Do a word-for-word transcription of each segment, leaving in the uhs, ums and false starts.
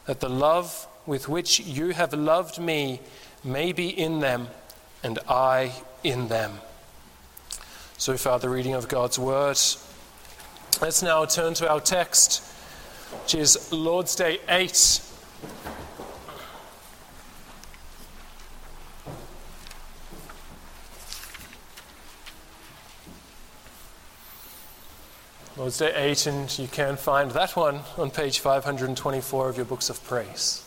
that the love with which you have loved me may be in them, and I in them." So far, the reading of God's Word. Let's now turn to our text, which is Lord's Day eight. Lord's Day eight, and you can find that one on page five hundred twenty-four of your books of praise.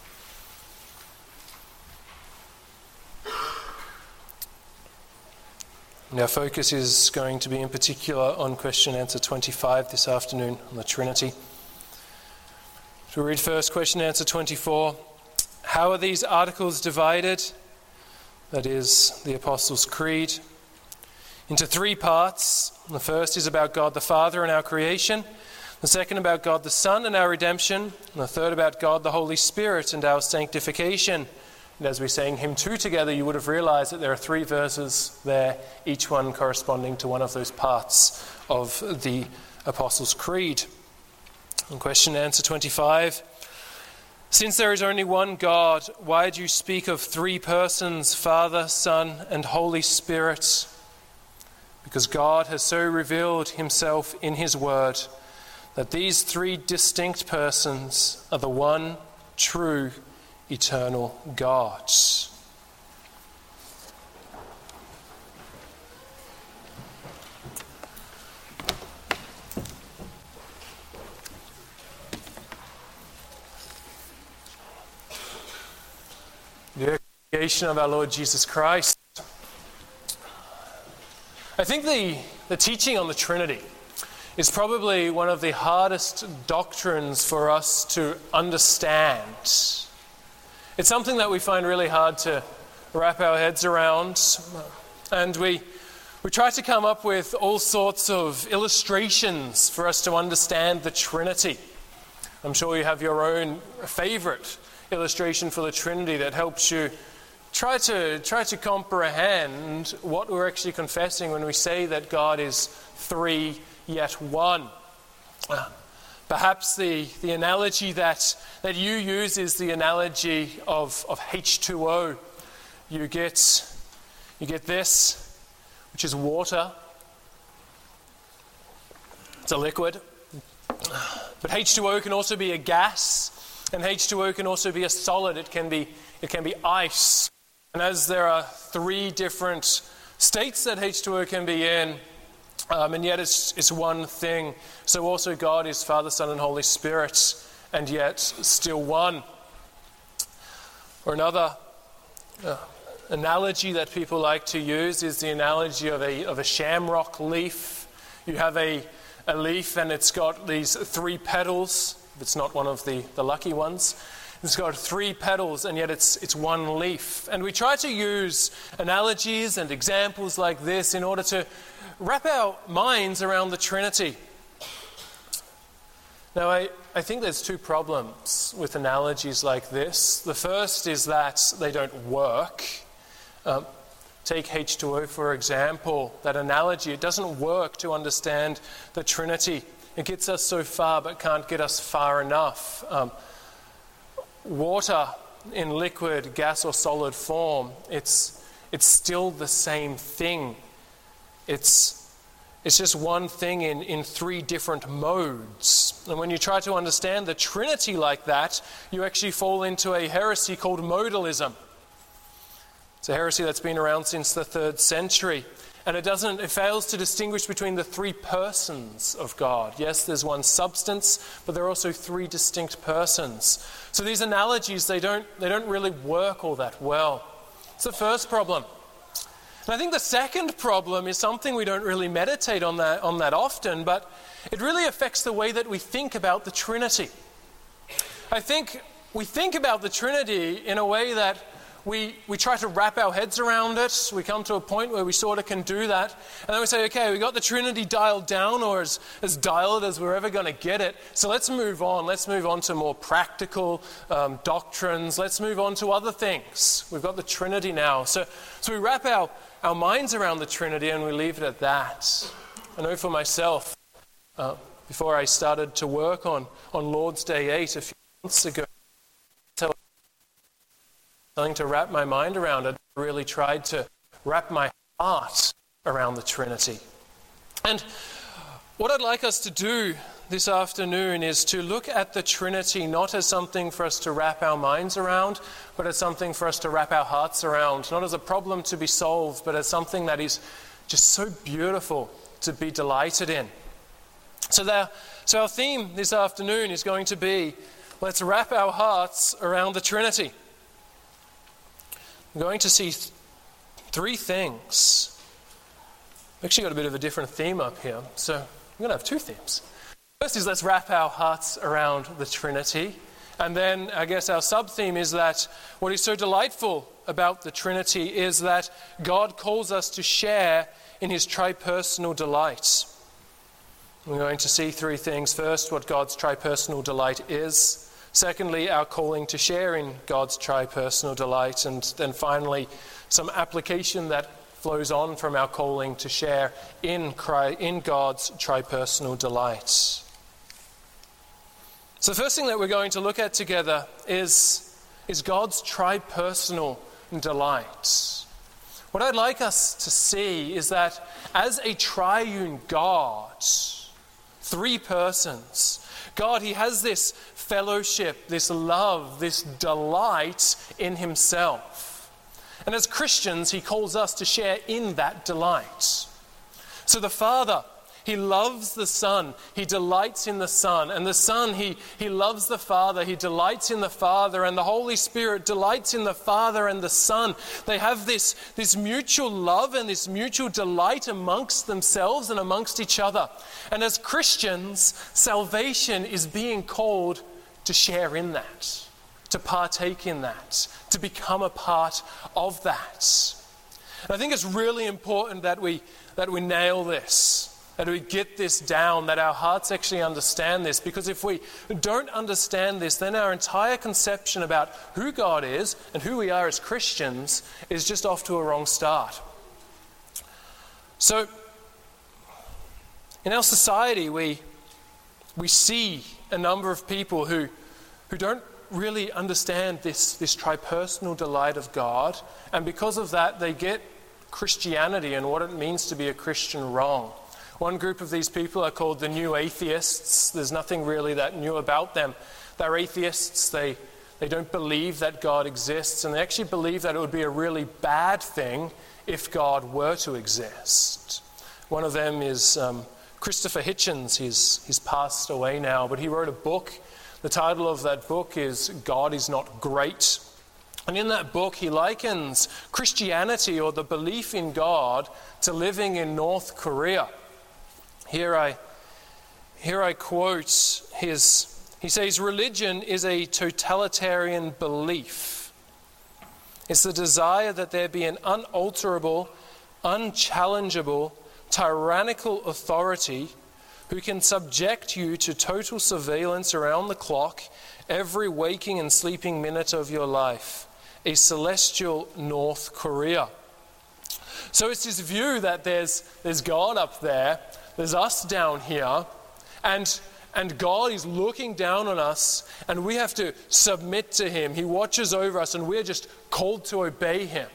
And our focus is going to be in particular on question answer twenty-five this afternoon, on the Trinity. So we'll read first question answer twenty-four. How are these articles divided? That is, the Apostles' Creed. Into three parts. The first is about God the Father and our creation. The second about God the Son and our redemption. And the third about God the Holy Spirit and our sanctification. And as we sang hymn two together, you would have realized that there are three verses there, each one corresponding to one of those parts of the Apostles' Creed. And question answer twenty-five. Since there is only one God, why do you speak of three persons, Father, Son, and Holy Spirit? Because God has so revealed himself in his word that these three distinct persons are the one true eternal God. The creation of our Lord Jesus Christ. I think the, the teaching on the Trinity is probably one of the hardest doctrines for us to understand. It's something that we find really hard to wrap our heads around, and we we try to come up with all sorts of illustrations for us to understand the Trinity. I'm sure you have your own favorite illustration for the Trinity that helps you Try to try to comprehend what we're actually confessing when we say that God is three yet one. Uh, perhaps the, the analogy that, that you use is the analogy of, of H two O. You get you get this, which is water. It's a liquid. But H two O can also be a gas, and H two O can also be a solid. It can be it can be ice. And as there are three different states that H two O can be in, um, and yet it's, it's one thing, so also God is Father, Son, and Holy Spirit, and yet still one. Or another uh, analogy that people like to use is the analogy of a, of a shamrock leaf. You have a, a leaf and it's got these three petals. It's not one of the, the lucky ones. It's got three petals, and yet it's it's one leaf. And we try to use analogies and examples like this in order to wrap our minds around the Trinity. Now, I, I think there's two problems with analogies like this. The first is that they don't work. Um, take H two O, for example. That analogy, it doesn't work to understand the Trinity. It gets us so far, but can't get us far enough. Um, Water in liquid, gas or solid form, it's it's still the same thing. It's it's just one thing in, in three different modes. And when you try to understand the Trinity like that, you actually fall into a heresy called modalism. It's a heresy that's been around since the third century. And it doesn't, it fails to distinguish between the three persons of God. Yes, there's one substance, but there are also three distinct persons. So these analogies, they don't, they don't really work all that well. It's the first problem. And I think the second problem is something we don't really meditate on that, on that often, but it really affects the way that we think about the Trinity. I think we think about the Trinity in a way that We we try to wrap our heads around it. We come to a point where we sort of can do that. And then we say, okay, we got the Trinity dialed down, or as, as dialed as we're ever going to get it. So let's move on. Let's move on to more practical um, doctrines. Let's move on to other things. We've got the Trinity now. So, so we wrap our, our minds around the Trinity and we leave it at that. I know for myself, uh, before I started to work on, on Lord's Day eight a few months ago, something to wrap my mind around. I really tried to wrap my heart around the Trinity. And what I'd like us to do this afternoon is to look at the Trinity not as something for us to wrap our minds around, but as something for us to wrap our hearts around. Not as a problem to be solved, but as something that is just so beautiful to be delighted in. So, there, so our theme this afternoon is going to be, let's wrap our hearts around the Trinity. We're going to see th- three things. We've actually got a bit of a different theme up here, so we're going to have two themes. First is let's wrap our hearts around the Trinity. And then I guess our sub-theme is that what is so delightful about the Trinity is that God calls us to share in his tripersonal delight. We're going to see three things. First, what God's tripersonal delight is. Secondly, our calling to share in God's tripersonal delight. And then finally, some application that flows on from our calling to share in Christ, in God's tripersonal delight. So the first thing that we're going to look at together is, is God's tripersonal delight. What I'd like us to see is that as a triune God, three persons, God, he has this fellowship, this love, this delight in himself. And as Christians, he calls us to share in that delight. So the Father, he loves the Son. He delights in the Son. And the Son, he, he loves the Father. He delights in the Father. And the Holy Spirit delights in the Father and the Son. They have this, this mutual love and this mutual delight amongst themselves and amongst each other. And as Christians, salvation is being called to share in that, to partake in that, to become a part of that. And I think it's really important that we that we nail this, that we get this down, that our hearts actually understand this, because if we don't understand this, then our entire conception about who God is and who we are as Christians is just off to a wrong start. So, in our society, we we see a number of people who who don't really understand this, this tripersonal delight of God, and because of that they get Christianity and what it means to be a Christian wrong. One group of these people are called the New Atheists. There's nothing really that new about them. They're atheists. They, they don't believe that God exists, and they actually believe that it would be a really bad thing if God were to exist. One of them is um, Christopher Hitchens. He's, he's passed away now, but he wrote a book. The title of that book is God is Not Great. And in that book, he likens Christianity, or the belief in God, to living in North Korea. Here I, here I quote his, he says, religion is a totalitarian belief. It's the desire that there be an unalterable, unchallengeable, tyrannical authority who can subject you to total surveillance around the clock, every waking and sleeping minute of your life. A celestial North Korea. So it's this view that there's, there's God up there, there's us down here, and, and God is looking down on us, and we have to submit to him. He watches over us, and we're just called to obey him.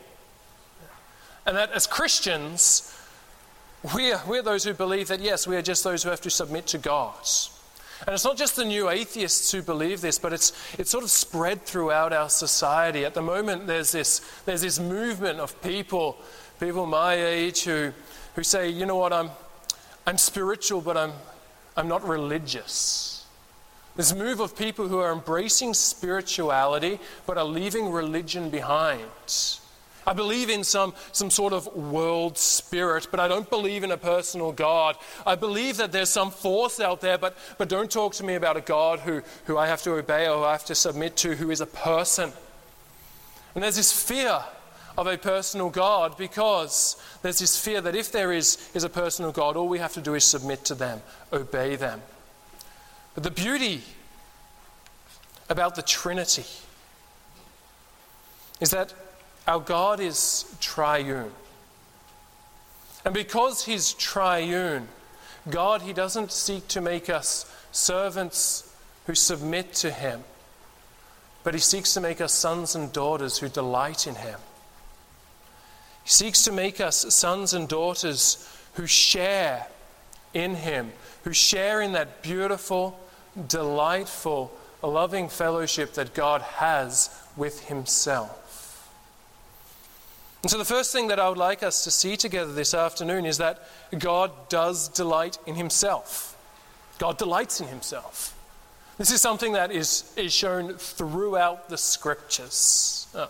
And that as Christians, We're, we're those who believe that, yes, we are just those who have to submit to God. And it's not just the New Atheists who believe this, but it's it's sort of spread throughout our society. At the moment, there's this there's this movement of people, people my age who who say, you know what, I'm I'm spiritual, but I'm I'm not religious. This move of people who are embracing spirituality, but are leaving religion behind. I believe in some, some sort of world spirit, but I don't believe in a personal God. I believe that there's some force out there, but, but don't talk to me about a God who, who I have to obey or who I have to submit to, who is a person. And there's this fear of a personal God, because there's this fear that if there is, is a personal God, all we have to do is submit to them, obey them. But the beauty about the Trinity is that our God is triune. And because he's triune, God, he doesn't seek to make us servants who submit to him, but he seeks to make us sons and daughters who delight in him. He seeks to make us sons and daughters who share in him, who share in that beautiful, delightful, loving fellowship that God has with himself. And so the first thing that I would like us to see together this afternoon is that God does delight in himself. God delights in himself. This is something that is, is shown throughout the scriptures. Oh.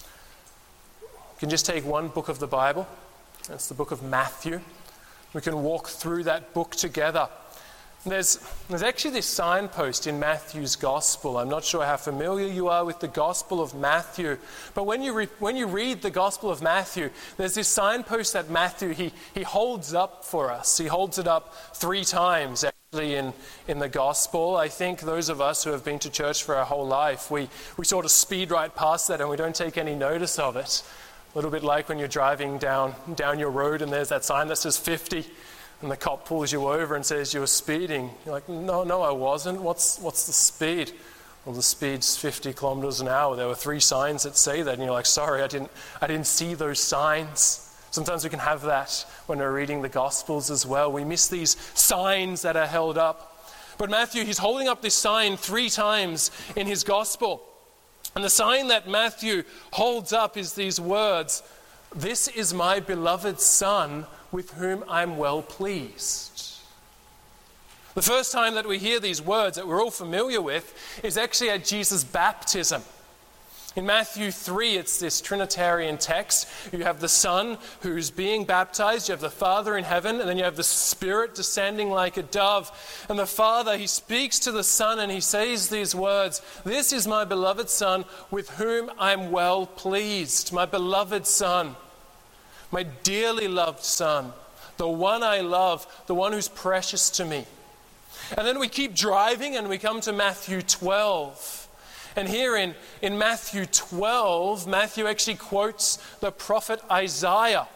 You can just take one book of the Bible. That's the book of Matthew. We can walk through that book together. There's, there's actually this signpost in Matthew's Gospel. I'm not sure how familiar you are with the Gospel of Matthew, but when you, re, when you read the Gospel of Matthew, there's this signpost that Matthew, he, he holds up for us. He holds it up three times actually in, in the Gospel. I think those of us who have been to church for our whole life, we, we sort of speed right past that and we don't take any notice of it. A little bit like when you're driving down, down your road and there's that sign that says fifty. And the cop pulls you over and says you were speeding. You're like, no, no, I wasn't. What's what's the speed? Well, the speed's fifty kilometers an hour. There were three signs that say that, and you're like, sorry, I didn't, I didn't see those signs. Sometimes we can have that when we're reading the Gospels as well. We miss these signs that are held up. But Matthew, he's holding up this sign three times in his Gospel, and the sign that Matthew holds up is these words: "This is my beloved Son, with whom I'm well pleased." The first time that we hear these words that we're all familiar with is actually at Jesus' baptism. In Matthew three, it's this Trinitarian text. You have the Son who's being baptized, you have the Father in heaven, and then you have the Spirit descending like a dove. And the Father, he speaks to the Son and he says these words: "This is my beloved Son, with whom I'm well pleased." My beloved Son. My dearly loved Son, the one I love, the one who's precious to me. And then we keep driving and we come to Matthew twelve. And here in, in Matthew twelve, Matthew actually quotes the prophet Isaiah.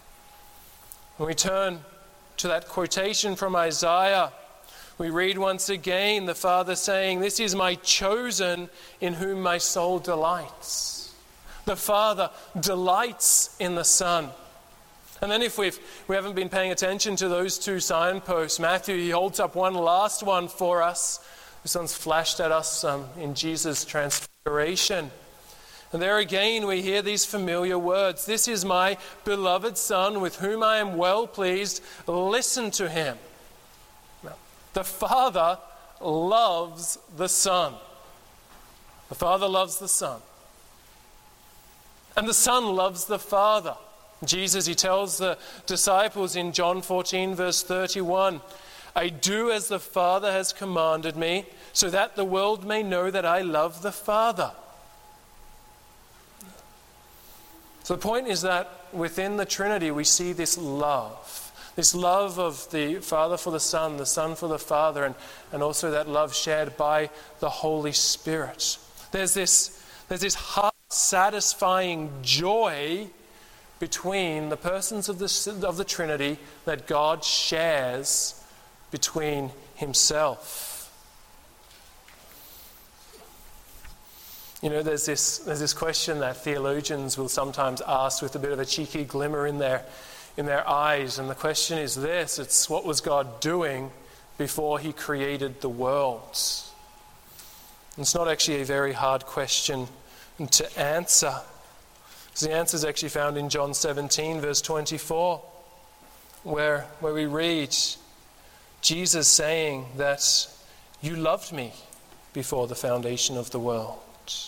When we turn to that quotation from Isaiah, we read once again the Father saying, "This is my chosen in whom my soul delights." The Father delights in the Son. And then if we've, we haven't been paying attention to those two signposts, Matthew, he holds up one last one for us. This one's flashed at us um, in Jesus' transfiguration. And there again we hear these familiar words: "This is my beloved Son, with whom I am well pleased. Listen to him." Now, the Father loves the Son. The Father loves the Son. And the Son loves the Father. Jesus, he tells the disciples in John fourteen, verse thirty-one, "I do as the Father has commanded me, so that the world may know that I love the Father." So the point is that within the Trinity we see this love. This love of the Father for the Son, the Son for the Father, and, and also that love shared by the Holy Spirit. There's this, there's this heart-satisfying joy between the persons of the, of the Trinity that God shares between himself. You know, there's this, there's this question that theologians will sometimes ask with a bit of a cheeky glimmer in their, in their eyes, and the question is this: it's what was God doing before he created the world? It's not actually a very hard question to answer. The answer is actually found in John seventeen, verse twenty-four, where, where we read Jesus saying that you loved me before the foundation of the world.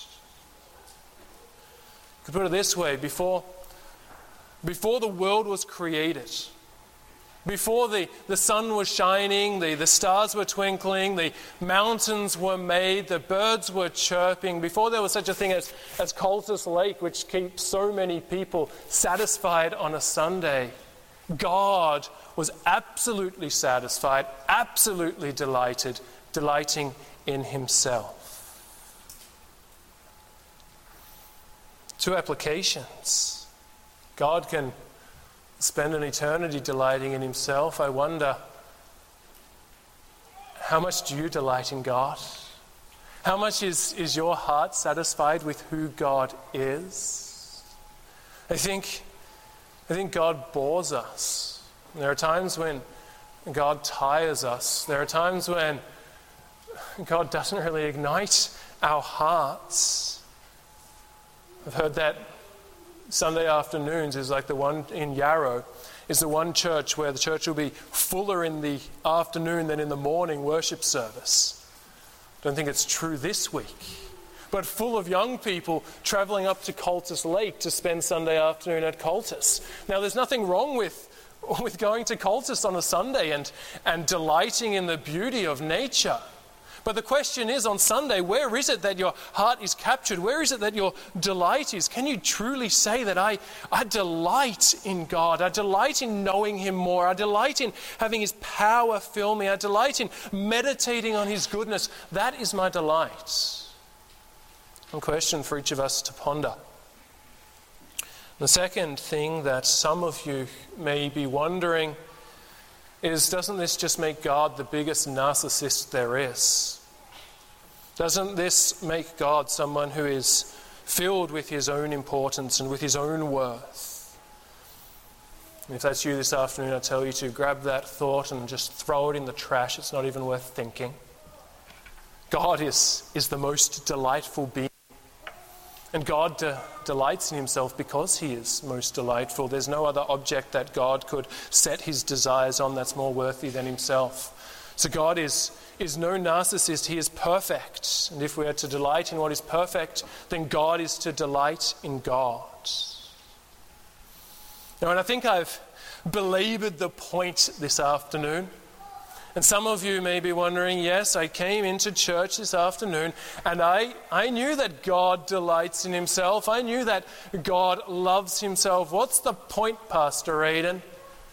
You could put it this way: before, before the world was created, before the, the sun was shining, the, the stars were twinkling, the mountains were made, the birds were chirping, before there was such a thing as, as Coltis Lake, which keeps so many people satisfied on a Sunday, God was absolutely satisfied, absolutely delighted, delighting in himself. Two applications. God can spend an eternity delighting in himself. I wonder, how much do you delight in God? How much is, is your heart satisfied with who God is? I think, I think God bores us. There are times when God tires us. There are times when God doesn't really ignite our hearts. I've heard that Sunday afternoons is like the one in Yarrow, is the one church where the church will be fuller in the afternoon than in the morning worship service. Don't think it's true this week, but full of young people travelling up to Coltis Lake to spend Sunday afternoon at Coltis. Now, there's nothing wrong with, with going to Coltis on a Sunday and, and delighting in the beauty of nature. But the question is, on Sunday, where is it that your heart is captured? Where is it that your delight is? Can you truly say that I, I delight in God? I delight in knowing Him more. I delight in having His power fill me. I delight in meditating on His goodness. That is my delight. A question for each of us to ponder. The second thing that some of you may be wondering is, doesn't this just make God the biggest narcissist there is? Doesn't this make God someone who is filled with his own importance and with his own worth? And if that's you this afternoon, I tell you to grab that thought and just throw it in the trash. It's not even worth thinking. God is, is the most delightful being. And God de- delights in himself because he is most delightful. There's no other object that God could set his desires on that's more worthy than himself. So God is, is no narcissist. He is perfect. And if we are to delight in what is perfect, then God is to delight in God. Now, and I think I've belabored the point this afternoon. And some of you may be wondering, yes, I came into church this afternoon and I, I knew that God delights in himself. I knew that God loves himself. What's the point, Pastor Aidan?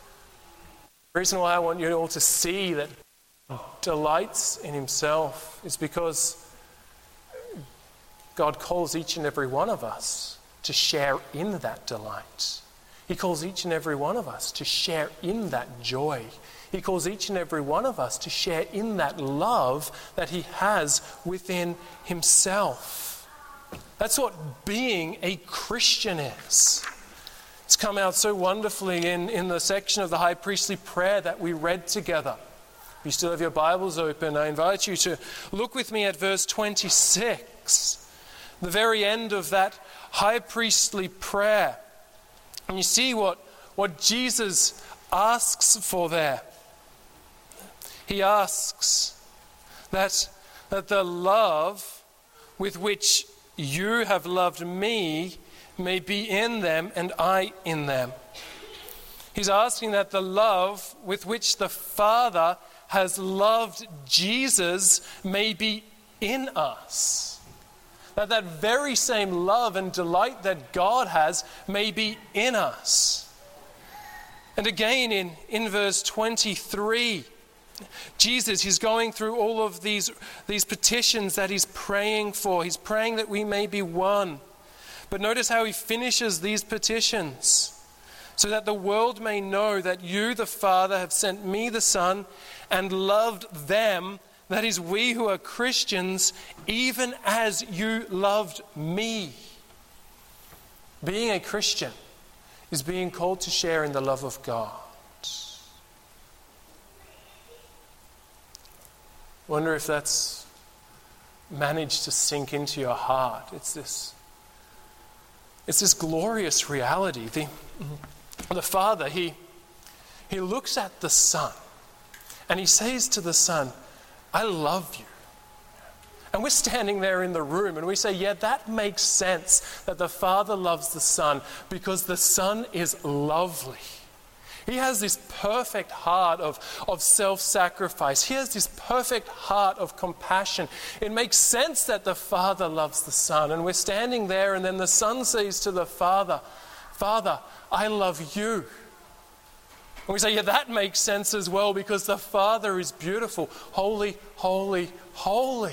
The reason why I want you all to see that God delights in himself is because God calls each and every one of us to share in that delight. He calls each and every one of us to share in that joy. He calls each and every one of us to share in that love that he has within himself. That's what being a Christian is. It's come out so wonderfully in, in the section of the high priestly prayer that we read together. If you still have your Bibles open, I invite you to look with me at verse twenty-six, the very end of that high priestly prayer. And you see what, what Jesus asks for there. He asks that, that the love with which you have loved me may be in them and I in them. He's asking that the love with which the Father has loved Jesus may be in us. That that very same love and delight that God has may be in us. And again in, in verse twenty-three, Jesus, he's going through all of these, these petitions that he's praying for. He's praying that we may be one. But notice how he finishes these petitions. So that the world may know that you, the Father, have sent me, the Son, and loved them, that is, we who are Christians, even as you loved me. Being a Christian is being called to share in the love of God. Wonder if that's managed to sink into your heart. It's this, it's this glorious reality. The, the Father, he, he looks at the Son and he says to the Son, I love you. And we're standing there in the room and we say, yeah, that makes sense that the Father loves the Son because the Son is lovely. He has this perfect heart of, of self-sacrifice. He has this perfect heart of compassion. It makes sense that the Father loves the Son. And we're standing there and then the Son says to the Father, Father, I love you. And we say, yeah, that makes sense as well because the Father is beautiful. Holy, holy, holy.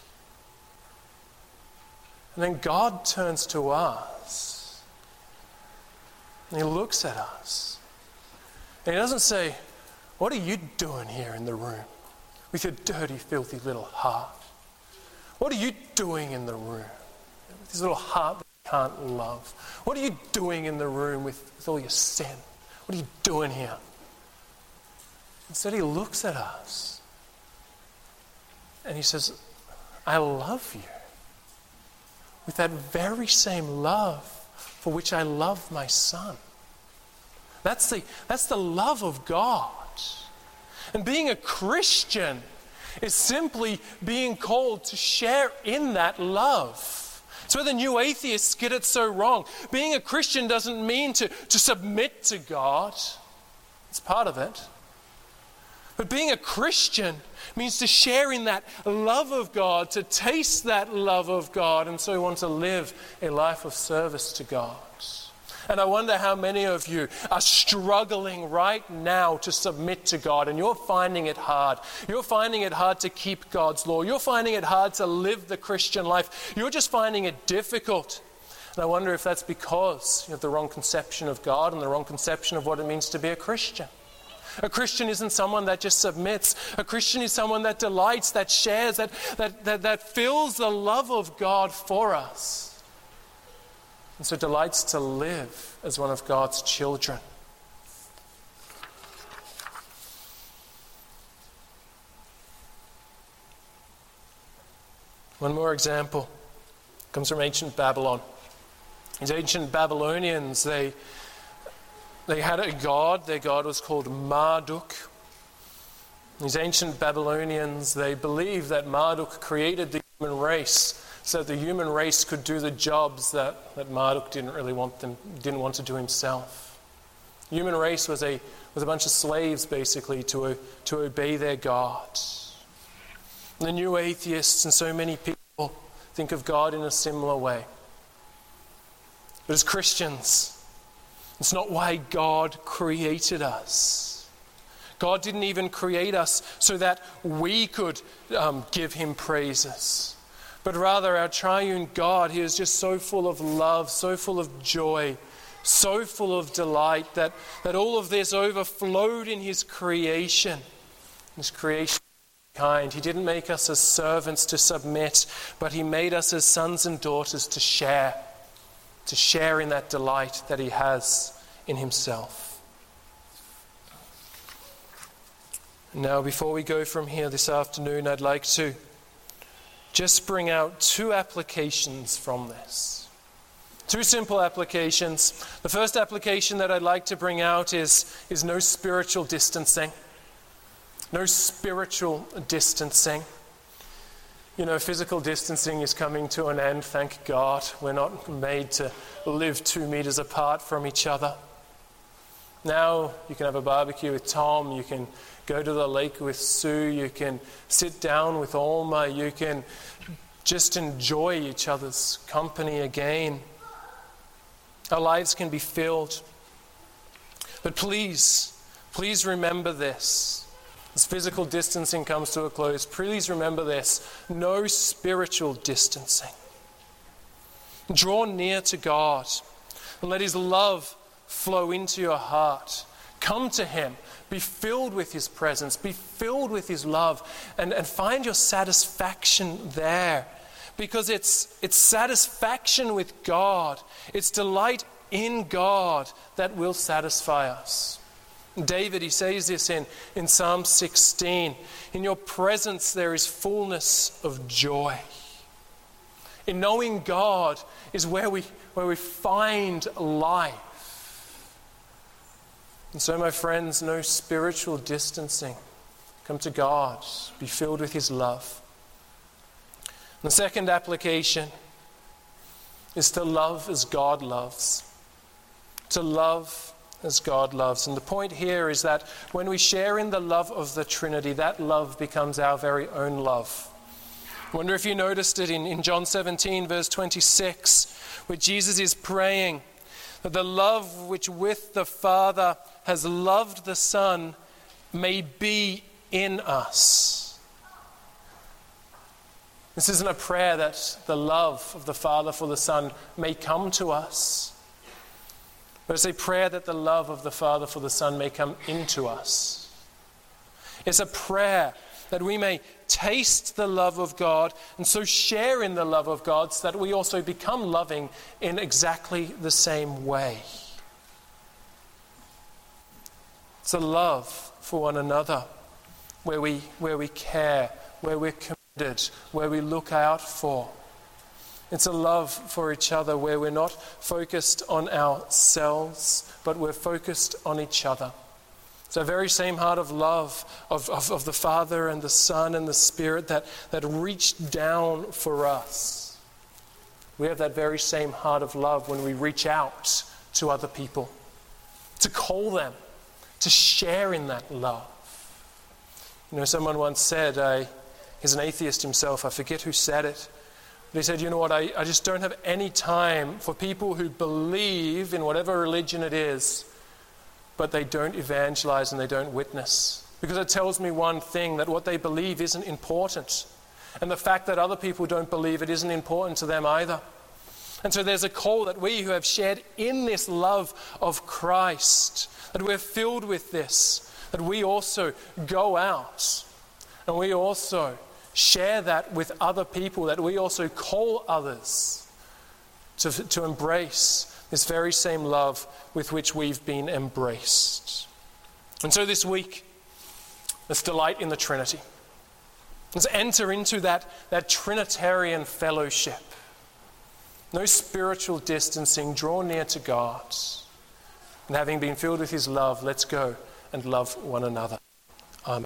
And then God turns to us and he looks at us. And he doesn't say, what are you doing here in the room with your dirty, filthy little heart? What are you doing in the room with this little heart that you can't love? What are you doing in the room with, with all your sin? What are you doing here? Instead, he looks at us and he says, I love you with that very same love for which I love my son. That's the, that's the love of God. And being a Christian is simply being called to share in that love. It's where the new atheists get it so wrong. Being a Christian doesn't mean to, to submit to God. It's part of it. But being a Christian means to share in that love of God, to taste that love of God, and so we want to live a life of service to God. And I wonder how many of you are struggling right now to submit to God, and you're finding it hard. You're finding it hard to keep God's law. You're finding it hard to live the Christian life. You're just finding it difficult. And I wonder if that's because you have the wrong conception of God and the wrong conception of what it means to be a Christian. A Christian isn't someone that just submits. A Christian is someone that delights, that shares, that, that, that, that feels the love of God for us. And so delights to live as one of God's children. One more example comes from ancient Babylon. These ancient Babylonians, they, they had a god. Their god was called Marduk. These ancient Babylonians, they believed that Marduk created the human race so that the human race could do the jobs that, that Marduk didn't really want them, didn't want to do himself. The human race was a was a bunch of slaves, basically, to, to obey their God. And the new atheists and so many people think of God in a similar way. But as Christians, it's not why God created us. God didn't even create us so that we could um, give him praises. But rather, our triune God, he is just so full of love, so full of joy, so full of delight that, that all of this overflowed in his creation. His creation of kind. He didn't make us as servants to submit, but he made us as sons and daughters to share, to share in that delight that he has in himself. Now, before we go from here this afternoon, I'd like to just bring out two applications from this. Two simple applications. The first application that I'd like to bring out is, is no spiritual distancing. No spiritual distancing. You know, physical distancing is coming to an end, thank God. We're not made to live two meters apart from each other. Now you can have a barbecue with Tom, you can go to the lake with Sue, you can sit down with Alma, you can just enjoy each other's company again. Our lives can be filled. But please, please remember this. As physical distancing comes to a close, please remember this. No spiritual distancing. Draw near to God and let his love flow into your heart. Come to him. Be filled with his presence. Be filled with his love. And, and find your satisfaction there. Because it's, it's satisfaction with God. It's delight in God that will satisfy us. David, he says this in, in Psalm sixteen. In your presence there is fullness of joy. In knowing God is where we, where we find life. And so, my friends, no spiritual distancing. Come to God. Be filled with his love. And the second application is to love as God loves. To love as God loves. And the point here is that when we share in the love of the Trinity, that love becomes our very own love. I wonder if you noticed it in, in John seventeen, verse twenty-six, where Jesus is praying that the love which with the Father has loved the Son may be in us. This isn't a prayer that the love of the Father for the Son may come to us, but it's a prayer that the love of the Father for the Son may come into us. It's a prayer that we may taste the love of God and so share in the love of God, so that we also become loving in exactly the same way. It's a love for one another, where we, where we care, where we're committed, where we look out for. It's a love for each other where we're not focused on ourselves, but we're focused on each other. It's the very same heart of love of, of, of the Father and the Son and the Spirit that, that reached down for us. We have that very same heart of love when we reach out to other people, to call them, to share in that love. You know, someone once said, uh, he's an atheist himself, I forget who said it, but he said, you know what, I, I just don't have any time for people who believe in whatever religion it is, but they don't evangelize and they don't witness. Because it tells me one thing, that what they believe isn't important. And the fact that other people don't believe it isn't important to them either. And so there's a call that we who have shared in this love of Christ, that we're filled with this, that we also go out and we also share that with other people, that we also call others to, to embrace this very same love with which we've been embraced. And so this week, let's delight in the Trinity. Let's enter into that, that Trinitarian fellowship. No spiritual distancing, draw near to God. And having been filled with his love, let's go and love one another. Amen.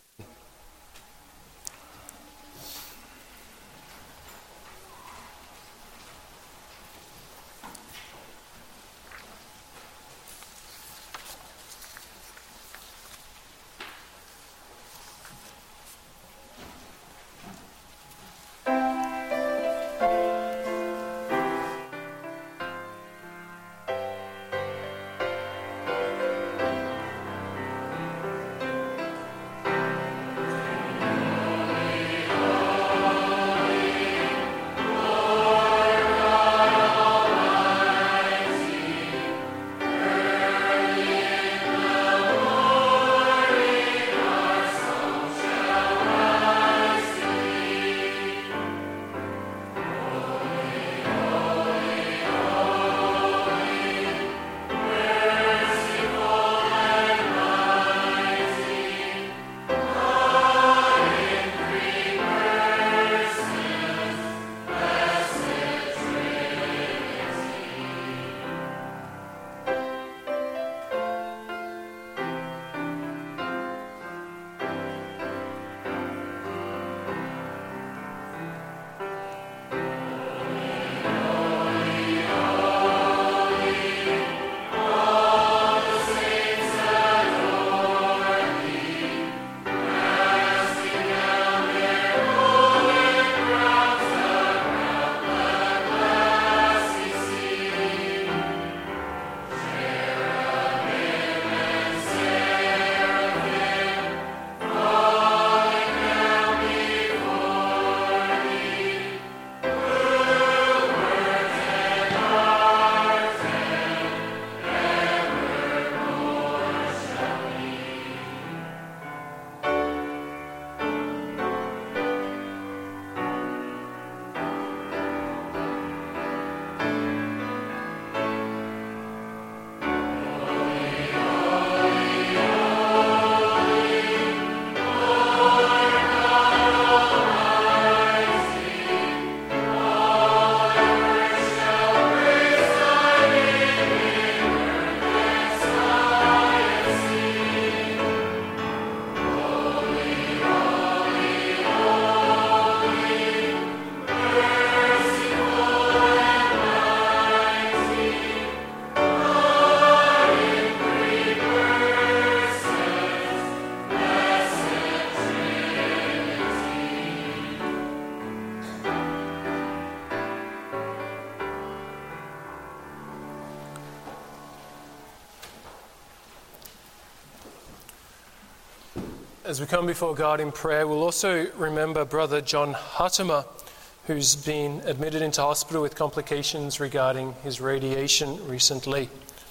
As we come before God in prayer, we'll also remember Brother John Huttimer, who's been admitted into hospital with complications regarding his radiation recently.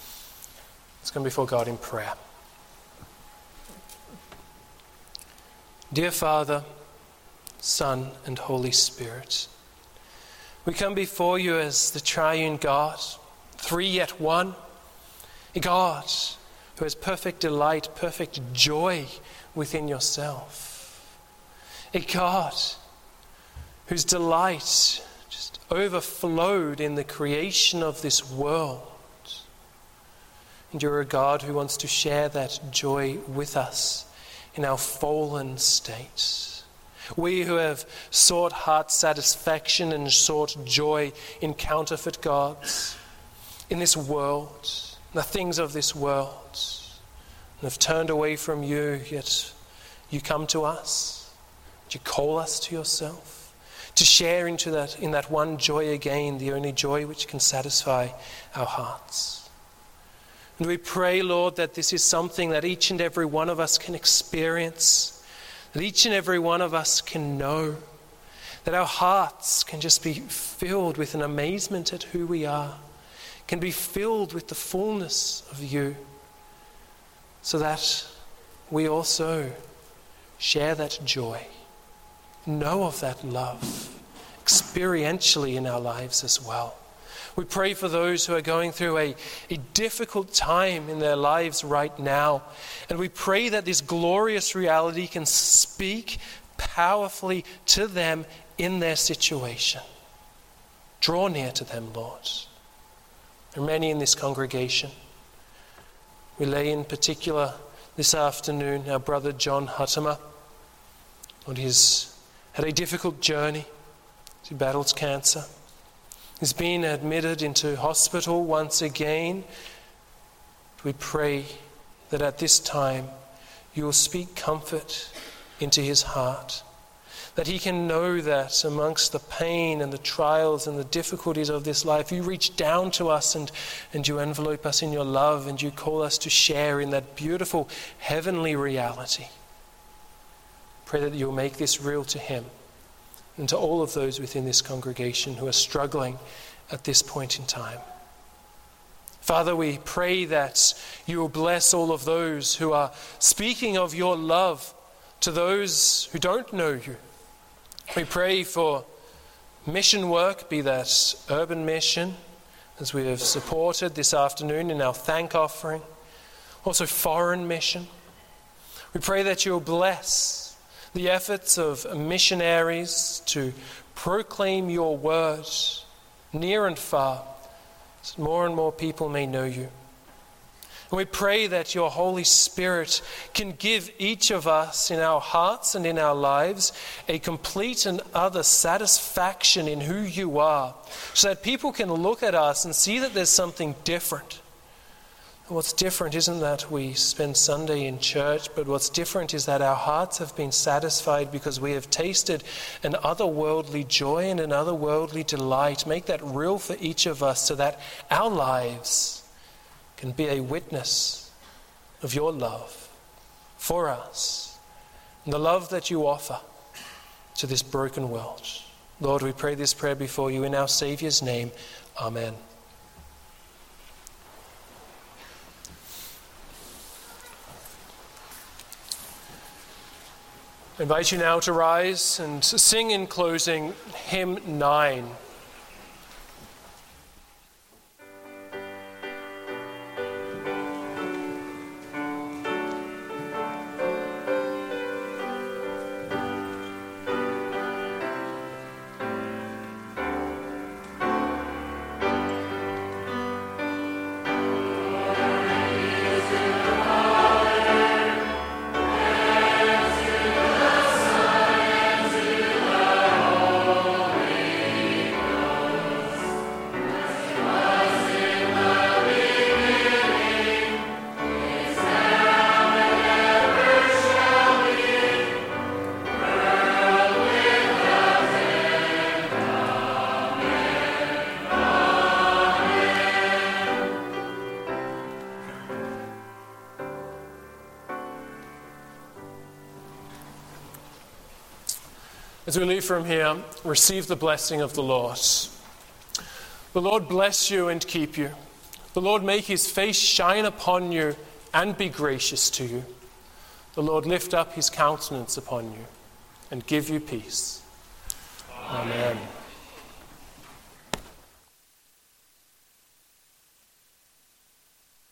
Let's come before God in prayer. Dear Father, Son, and Holy Spirit. We come before you as the triune God, three yet one, a God who has perfect delight, perfect joy within yourself. A God whose delight just overflowed in the creation of this world. And you're a God who wants to share that joy with us in our fallen state. We who have sought heart satisfaction and sought joy in counterfeit gods, in this world, the things of this world, and have turned away from you, yet you come to us, you call us to yourself, to share into that, in that one joy again, the only joy which can satisfy our hearts. And we pray, Lord, that this is something that each and every one of us can experience, that each and every one of us can know, that our hearts can just be filled with an amazement at who we are, can be filled with the fullness of you, so that we also share that joy, know of that love experientially in our lives as well. We pray for those who are going through a, a difficult time in their lives right now. And we pray that this glorious reality can speak powerfully to them in their situation. Draw near to them, Lord. There are many in this congregation. We lay in particular this afternoon our brother John Huttimer. Lord, he's had a difficult journey. He battles cancer. He's been admitted into hospital once again. We pray that at this time you will speak comfort into his heart, that he can know that amongst the pain and the trials and the difficulties of this life, you reach down to us and, and you envelope us in your love, and you call us to share in that beautiful heavenly reality. Pray that you'll make this real to him and to all of those within this congregation who are struggling at this point in time. Father, we pray that you will bless all of those who are speaking of your love to those who don't know you. We pray for mission work, be that urban mission, as we have supported this afternoon in our thank offering, also foreign mission. We pray that you will bless the efforts of missionaries to proclaim your word near and far, so that more and more people may know you. And we pray that your Holy Spirit can give each of us in our hearts and in our lives a complete and utter satisfaction in who you are, so that people can look at us and see that there's something different. And what's different isn't that we spend Sunday in church, but what's different is that our hearts have been satisfied because we have tasted an otherworldly joy and an otherworldly delight. Make that real for each of us so that our lives can be a witness of your love for us and the love that you offer to this broken world. Lord, we pray this prayer before you in our Saviour's name. Amen. I invite you now to rise and sing in closing hymn nine. As we leave from here, receive the blessing of the Lord. The Lord bless you and keep you. The Lord make his face shine upon you and be gracious to you. The Lord lift up his countenance upon you and give you peace. Amen.